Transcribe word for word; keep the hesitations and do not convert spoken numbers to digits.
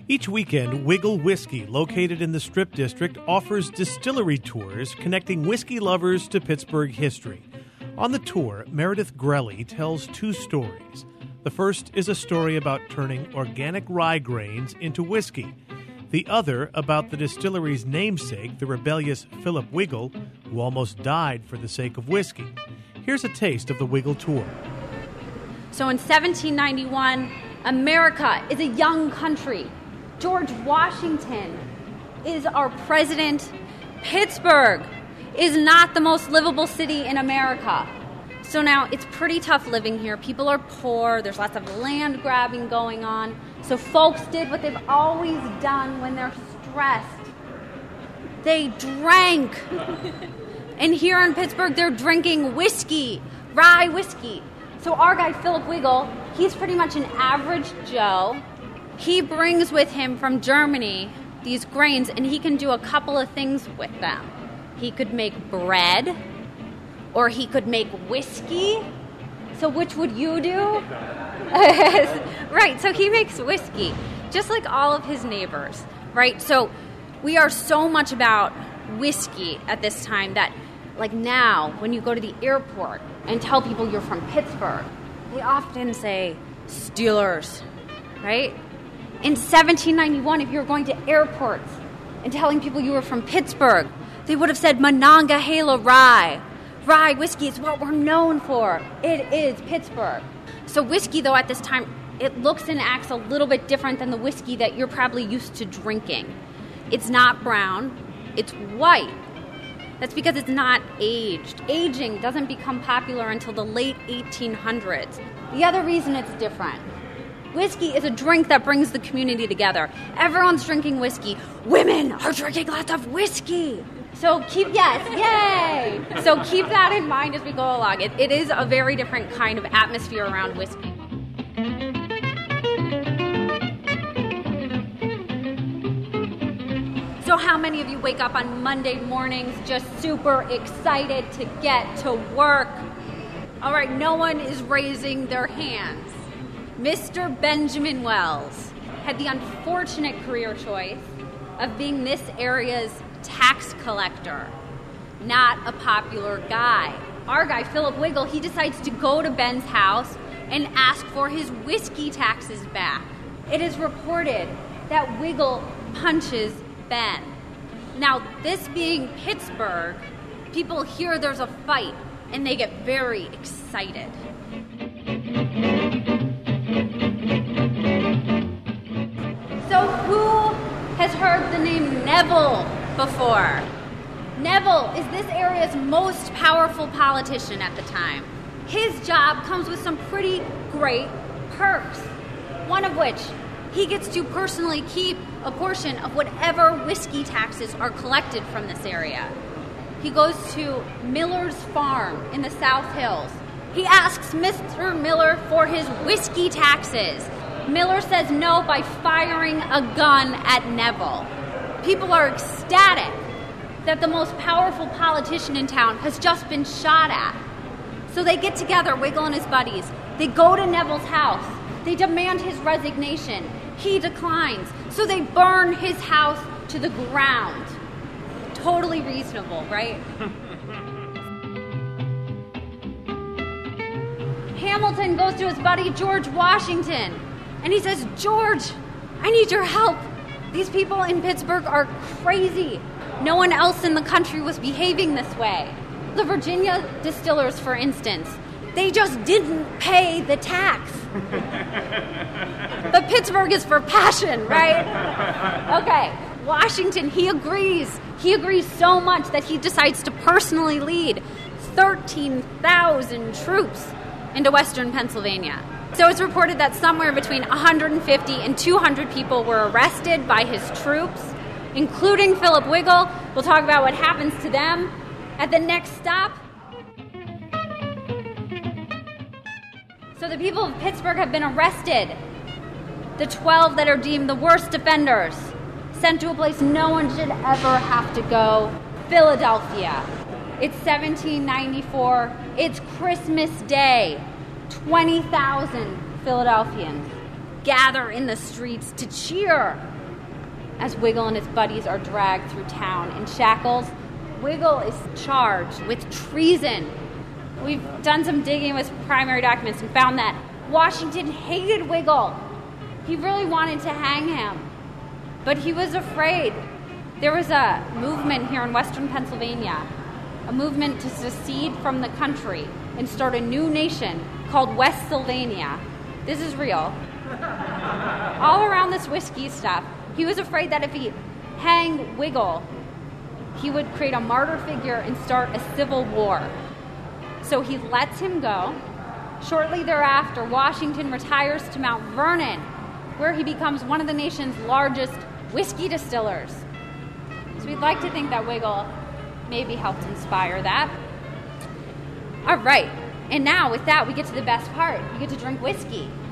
Each weekend, Wiggle Whiskey, located in the Strip District, offers distillery tours connecting whiskey lovers to Pittsburgh history. On the tour, Meredith Grelly tells two stories. The first is a story about turning organic rye grains into whiskey. The other about the distillery's namesake, the rebellious Philip Wiggle, who almost died for the sake of whiskey. Here's a taste of the Wiggle tour. So in seventeen ninety-one, America is a young country. George Washington is our president. Pittsburgh is not the most livable city in America. So now it's pretty tough living here. People are poor. There's lots of land grabbing going on. So folks did what they've always done when they're stressed. They drank. And here in Pittsburgh, they're drinking whiskey, rye whiskey. So our guy, Philip Wiggle, he's pretty much an average Joe. He brings with him from Germany these grains, and he can do a couple of things with them. He could make bread, or he could make whiskey. So which would you do? Right, so he makes whiskey, just like all of his neighbors, right? So we are so much about whiskey at this time that, like now, when you go to the airport and tell people you're from Pittsburgh, they often say, Steelers, right? In seventeen ninety-one, if you were going to airports and telling people you were from Pittsburgh, they would have said Monongahela Rye. Rye whiskey is what we're known for. It is Pittsburgh. So whiskey, though, at this time, it looks and acts a little bit different than the whiskey that you're probably used to drinking. It's not brown. It's white. That's because it's not aged. Aging doesn't become popular until the late eighteen hundreds. The other reason it's different, whiskey is a drink that brings the community together. Everyone's drinking whiskey. Women are drinking lots of whiskey. So keep, yes, yay! So keep that in mind as we go along. It, it is a very different kind of atmosphere around whiskey. So how many of you wake up on Monday mornings just super excited to get to work? All right, no one is raising their hands. Mister Benjamin Wells had the unfortunate career choice of being this area's tax collector, not a popular guy. Our guy, Philip Wiggle, he decides to go to Ben's house and ask for his whiskey taxes back. It is reported that Wiggle punches Ben. Now, this being Pittsburgh, people hear there's a fight and they get very excited. So who has heard the name Neville before? Neville is this area's most powerful politician at the time. His job comes with some pretty great perks, one of which he gets to personally keep a portion of whatever whiskey taxes are collected from this area. He goes to Miller's farm in the South Hills. He asks Mister Miller for his whiskey taxes. Miller says no by firing a gun at Neville. People are ecstatic that the most powerful politician in town has just been shot at. So they get together, Wiggle and his buddies. They go to Neville's house. They demand his resignation. He declines. So they burn his house to the ground. Totally reasonable, right? Hamilton goes to his buddy George Washington, and he says, George, I need your help. These people in Pittsburgh are crazy. No one else in the country was behaving this way. The Virginia distillers, for instance, they just didn't pay the tax. But Pittsburgh is for passion, right? Okay, Washington, he agrees. He agrees so much that he decides to personally lead thirteen thousand troops into western Pennsylvania. So it's reported that somewhere between one hundred fifty and two hundred people were arrested by his troops, including Philip Wiggle. We'll talk about what happens to them at the next stop. So the people of Pittsburgh have been arrested. The twelve that are deemed the worst offenders, sent to a place no one should ever have to go, Philadelphia. It's seventeen ninety-four. It's Christmas Day. twenty thousand Philadelphians gather in the streets to cheer as Wiggle and his buddies are dragged through town in shackles. Wiggle is charged with treason. We've done some digging with primary documents and found that Washington hated Wiggle. He really wanted to hang him, but he was afraid. There was a movement here in western Pennsylvania, a movement to secede from the country and start a new nation called Westsylvania. This is real. All around this whiskey stuff, he was afraid that if he hanged Wiggle, he would create a martyr figure and start a civil war. So he lets him go. Shortly thereafter, Washington retires to Mount Vernon, where he becomes one of the nation's largest whiskey distillers. So we'd like to think that Wiggle maybe helped inspire that. All right, and now with that, we get to the best part. You get to drink whiskey.